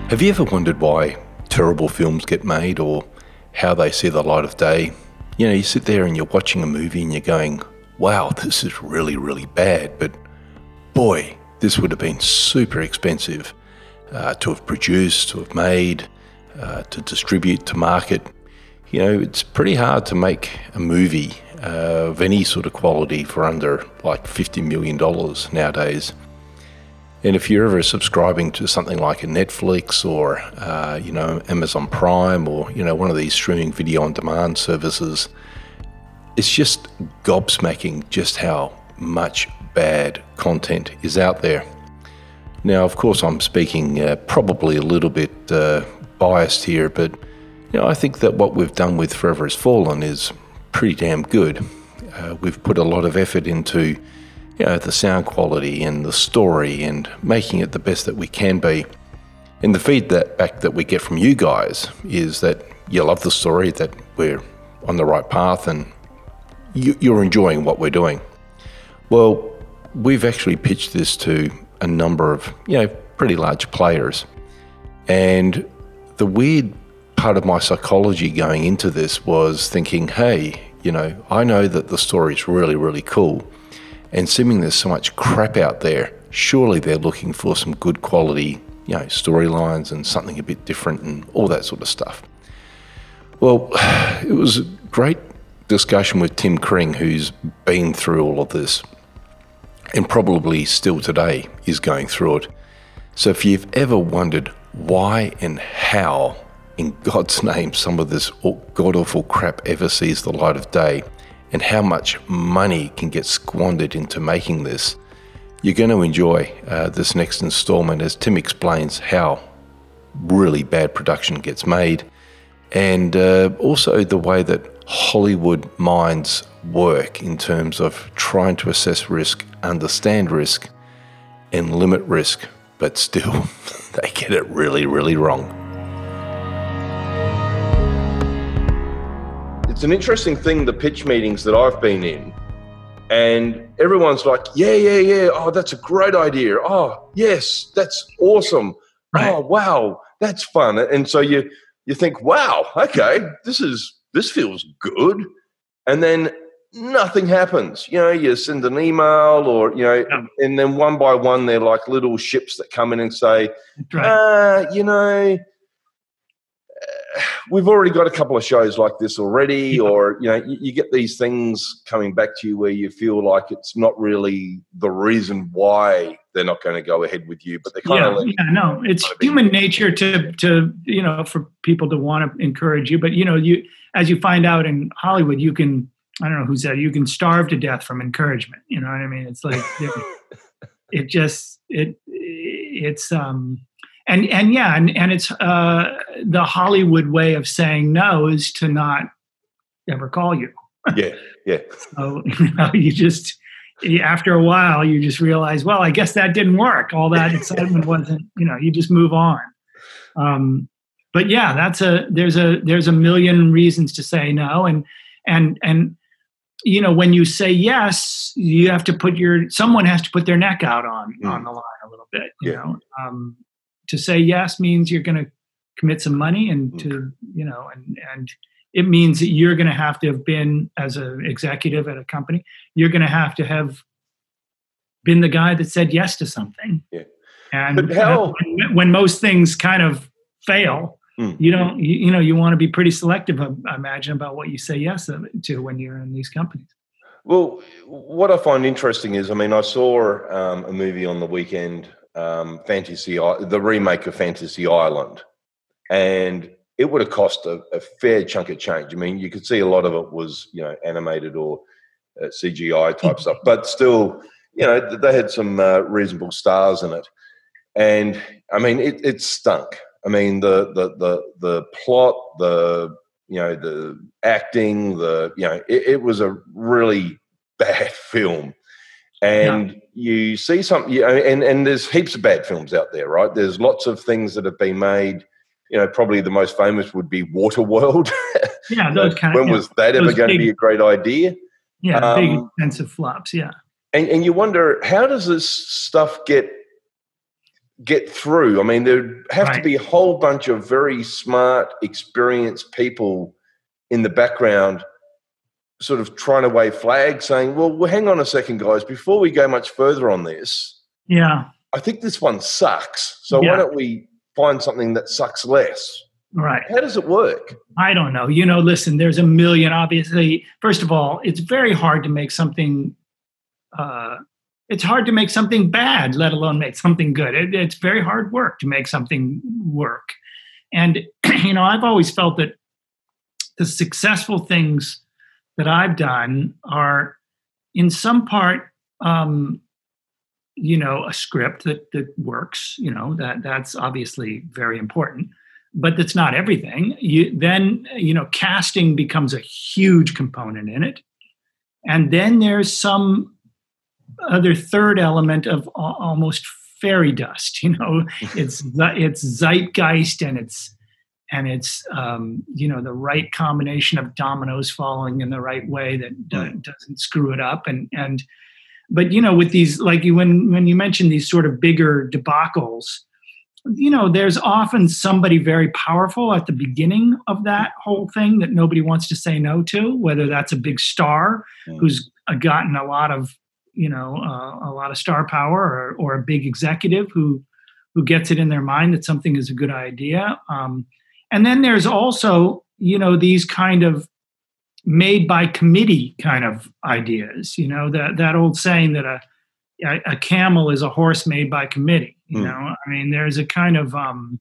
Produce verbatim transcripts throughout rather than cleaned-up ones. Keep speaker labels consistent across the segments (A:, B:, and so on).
A: Have you ever wondered why terrible films get made or how they see the light of day? You know, you sit there and you're watching a movie and you're going, wow, this is really, really bad, but boy, this would have been super expensive uh, to have produced, to have made, uh, to distribute, to market. You know, it's pretty hard to make a movie uh, of any sort of quality for under like fifty million dollars nowadays. And if you're ever subscribing to something like a Netflix or, uh, you know, Amazon Prime or, you know, one of these streaming video on demand services, it's just gobsmacking just how much bad content is out there. Now, of course, I'm speaking uh, probably a little bit uh, biased here, but, you know, I think that what we've done with Forever Has Fallen is pretty damn good. Uh, we've put a lot of effort into you know, the sound quality and the story and making it the best that we can be. And the feedback that we get from you guys is that you love the story, that we're on the right path and you, you're enjoying what we're doing. Well, we've actually pitched this to a number of, you know, pretty large players. And the weird part of my psychology going into this was thinking, hey, you know, I know that the story is really, really cool. And seeming there's so much crap out there, surely they're looking for some good quality, you know, storylines and something a bit different and all that sort of stuff. Well, it was a great discussion with Tim Kring, who's been through all of this and probably still today is going through it. So if you've ever wondered why and how in God's name some of this god-awful crap ever sees the light of day, and how much money can get squandered into making this, you're going to enjoy uh, this next installment as Tim explains how really bad production gets made and uh, also the way that Hollywood minds work in terms of trying to assess risk, understand risk, and limit risk, but still they get it really, really wrong.
B: It's an interesting thing, the pitch meetings that I've been in, and everyone's like, yeah, yeah, yeah, oh, that's a great idea. Oh, yes, that's awesome. Right. Oh, wow, that's fun. And so you you think, wow, okay, this is this feels good. And then nothing happens. You know, you send an email or, you know, yeah. and then one by one, they're like little ships that come in and say, right. uh, you know, we've already got a couple of shows like this already, yeah. or, you know, you, you get these things coming back to you where you feel like it's not really the reason why they're not going to go ahead with you, but they kind
C: yeah,
B: of like,
C: yeah, no, it's human nature to, to, you know, for people to want to encourage you. But, you know, you, as you find out in Hollywood, you can, I don't know who said, you can starve to death from encouragement. You know what I mean? It's like, it just, it, it's, um, And and yeah, and, and it's uh, the Hollywood way of saying no is to not ever call you.
B: Yeah, yeah.
C: So you know, you just after a while you just realize, well, I guess that didn't work. All that excitement wasn't, you know, you just move on. Um, but yeah, that's a there's a there's a million reasons to say no, and and and you know, when you say yes, you have to put your someone has to put their neck out on mm. on the line a little bit. You yeah. know. Um, To say yes means you're going to commit some money and to, you know, and, and it means that you're going to have to have been, as an executive at a company, you're going to have to have been the guy that said yes to something.
B: Yeah.
C: And
B: but how,
C: when, when most things kind of fail, mm. you don't, you, you know, you want to be pretty selective, I imagine, about what you say yes to when you're in these companies.
B: Well, what I find interesting is, I mean, I saw um, a movie on the weekend, Um, Fantasy, the remake of Fantasy Island, and it would have cost a, a fair chunk of change. I mean, you could see a lot of it was, you know, animated or uh, C G I type stuff, but still, you know, they had some uh, reasonable stars in it, and I mean, it, it stunk. I mean, the the the the plot, the you know, the acting, the you know, it, it was a really bad film. And yeah. you see something, you know, and, and there's heaps of bad films out there, right? There's lots of things that have been made. You know, probably the most famous would be Waterworld.
C: Yeah, those kind
B: when
C: of.
B: was yeah, that ever going big, to be a great idea?
C: Yeah, um, big expensive flops. Yeah,
B: and and you wonder, how does this stuff get get through? I mean, there'd have
C: Right.
B: to be a whole bunch of very smart, experienced people in the background sort of trying to wave flags saying, well, well, hang on a second, guys, before we go much further on this,
C: Yeah.
B: I think this one sucks. So
C: Yeah.
B: why don't we find something that sucks less?
C: Right.
B: How does it work?
C: I don't know. You know, listen, there's a million, obviously. First of all, it's very hard to make something, uh, it's hard to make something bad, let alone make something good. It, it's very hard work to make something work. And, you know, I've always felt that the successful things that I've done are in some part, um, you know, a script that, that works, you know, that that's obviously very important, but that's not everything. You then, you know, casting becomes a huge component in it. And then there's some other third element of al- almost fairy dust, you know, it's, it's zeitgeist and it's, and it's, um, you know, the right combination of dominoes falling in the right way that do- doesn't screw it up. And, and, but, you know, with these, like you, when, when you mention these sort of bigger debacles, you know, there's often somebody very powerful at the beginning of that whole thing that nobody wants to say no to, whether that's a big star
B: Mm.
C: who's gotten a lot of, you know, uh, a lot of star power, or, or a big executive who, who gets it in their mind that something is a good idea. Um, and then there's also, you know, these kind of made by committee kind of ideas, you know, that, that old saying that a, a, a camel is a horse made by committee, you
B: Mm.
C: know, I mean, there's a kind of um,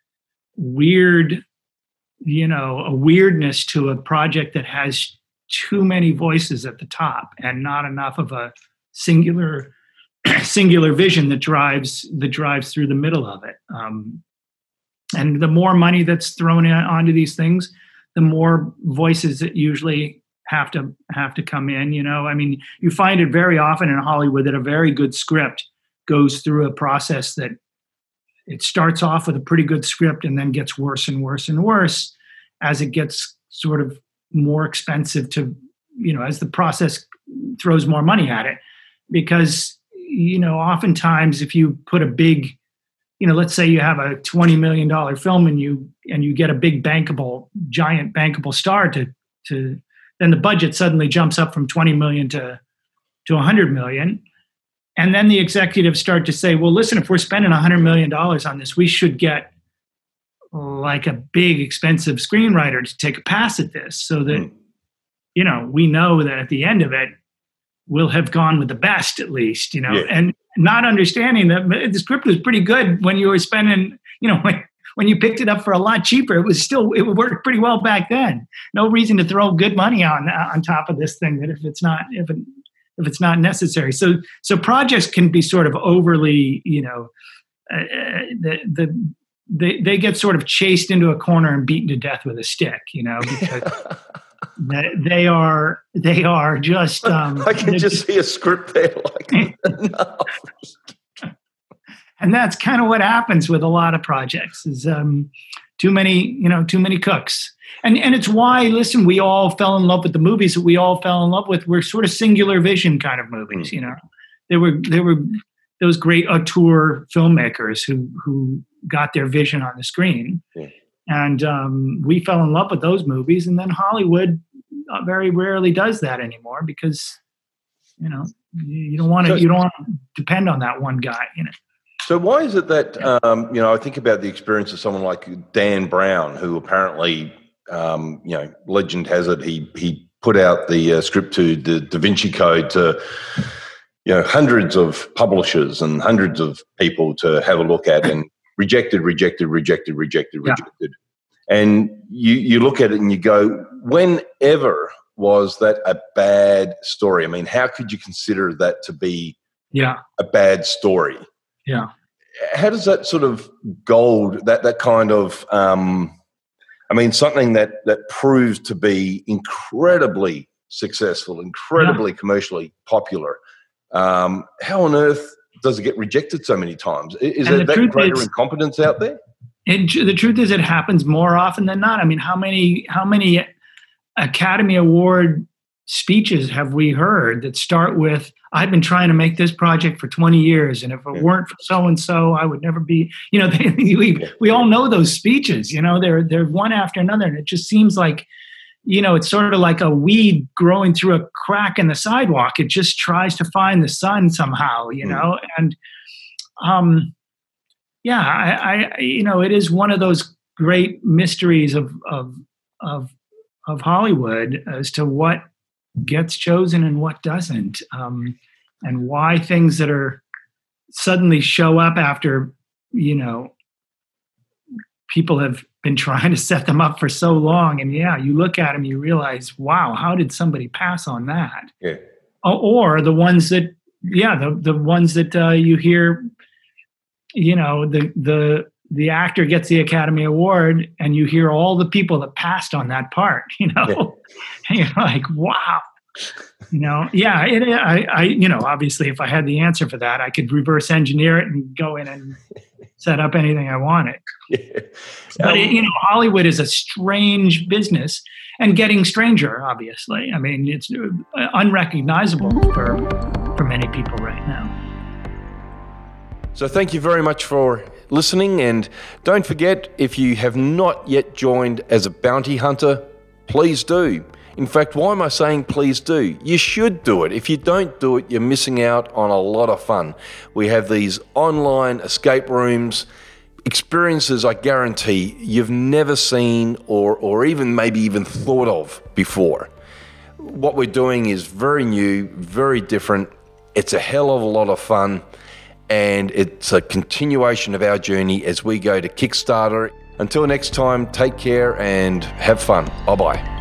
C: weird, you know, a weirdness to a project that has too many voices at the top and not enough of a singular, singular vision that drives, that drives through the middle of it. Um, and the more money that's thrown in, onto these things, the more voices that usually have to have to come in. You know, I mean, you find it very often in Hollywood that a very good script goes through a process that it starts off with a pretty good script and then gets worse and worse and worse as it gets sort of more expensive to, you know, as the process throws more money at it. Because, you know, oftentimes if you put a big, you know, let's say you have a twenty million dollars film and you and you get a big bankable, giant bankable star to to then the budget suddenly jumps up from twenty million to to one hundred million. And then the executives start to say, well, listen, if we're spending one hundred million dollars on this, we should get like a big expensive screenwriter to take a pass at this so that,
B: Mm.
C: you know, we know that at the end of it, we'll have gone with the best at least, you know,
B: Yeah.
C: and not understanding that the script was pretty good when you were spending, you know, when, when you picked it up for a lot cheaper, it was still, it worked pretty well back then. No reason to throw good money on, on top of this thing that if it's not, if it, if it's not necessary. So, so projects can be sort of overly, you know, uh, the, the, they, they get sort of chased into a corner and beaten to death with a stick, you know, because they, they are, they are just, um,
B: I can just see a script there like, no.
C: And that's kind of what happens with a lot of projects is um, too many, you know, too many cooks. And and it's why, listen, we all fell in love with the movies that we all fell in love with. We're sort of singular vision kind of movies, you know. There were there were those great auteur filmmakers who who got their vision on the screen.
B: Yeah.
C: And um, we fell in love with those movies. And then Hollywood uh, very rarely does that anymore because, you know, you, you don't want to
B: So-
C: you don't want to depend on that one guy, you know.
B: So why is it that, um, you know, I think about the experience of someone like Dan Brown, who apparently, um, you know, legend has it, he he put out the uh, script to the Da Vinci Code to, you know, hundreds of publishers and hundreds of people to have a look at and rejected, rejected, rejected, rejected,
C: Yeah.
B: rejected. And you, you look at it and you go, whenever was that a bad story? I mean, how could you consider that to be
C: Yeah.
B: a bad story?
C: Yeah.
B: How does that sort of gold, that that kind of, um, I mean, something that that proves to be incredibly successful, incredibly commercially popular, um, how on earth does it get rejected so many times? I- Is
C: And
B: there
C: the
B: that
C: truth
B: greater
C: is-
B: incompetence out there?
C: And tr- the truth is, it happens more often than not. I mean, how many how many Academy Award speeches have we heard that start with, I've been trying to make this project for twenty years, and if it yeah. weren't for so-and-so, I would never be, you know, they, we, we all know those speeches, you know, they're, they're one after another. And it just seems like, you know, it's sort of like a weed growing through a crack in the sidewalk. It just tries to find the sun somehow, you know, mm. and, um, yeah, I, I, you know, it is one of those great mysteries of, of, of, of Hollywood as to what gets chosen and what doesn't, um, and why things that are suddenly show up after, you know, people have been trying to set them up for so long. And yeah, you look at them, you realize, wow, how did somebody pass on that?
B: Yeah.
C: Or, or the ones that, yeah, the, the ones that uh, you hear, you know, the, the, the actor gets the Academy Award and you hear all the people that passed on that part, you know, yeah. and you're like, wow, you know, yeah, it, I, I, you know, obviously if I had the answer for that, I could reverse engineer it and go in and set up anything I wanted. Yeah. But, um, it, you know, Hollywood is a strange business and getting stranger, obviously. I mean, it's unrecognizable for, for many people right now.
A: So thank you very much for listening, and don't forget, if you have not yet joined as a bounty hunter, please do. In fact, why am I saying please do? You should do it. If you don't do it, you're missing out on a lot of fun. We have these online escape rooms, experiences I guarantee you've never seen or, or even maybe even thought of before. What we're doing is very new, very different. It's a hell of a lot of fun. And it's a continuation of our journey as we go to Kickstarter. Until next time, take care and have fun. Bye-bye.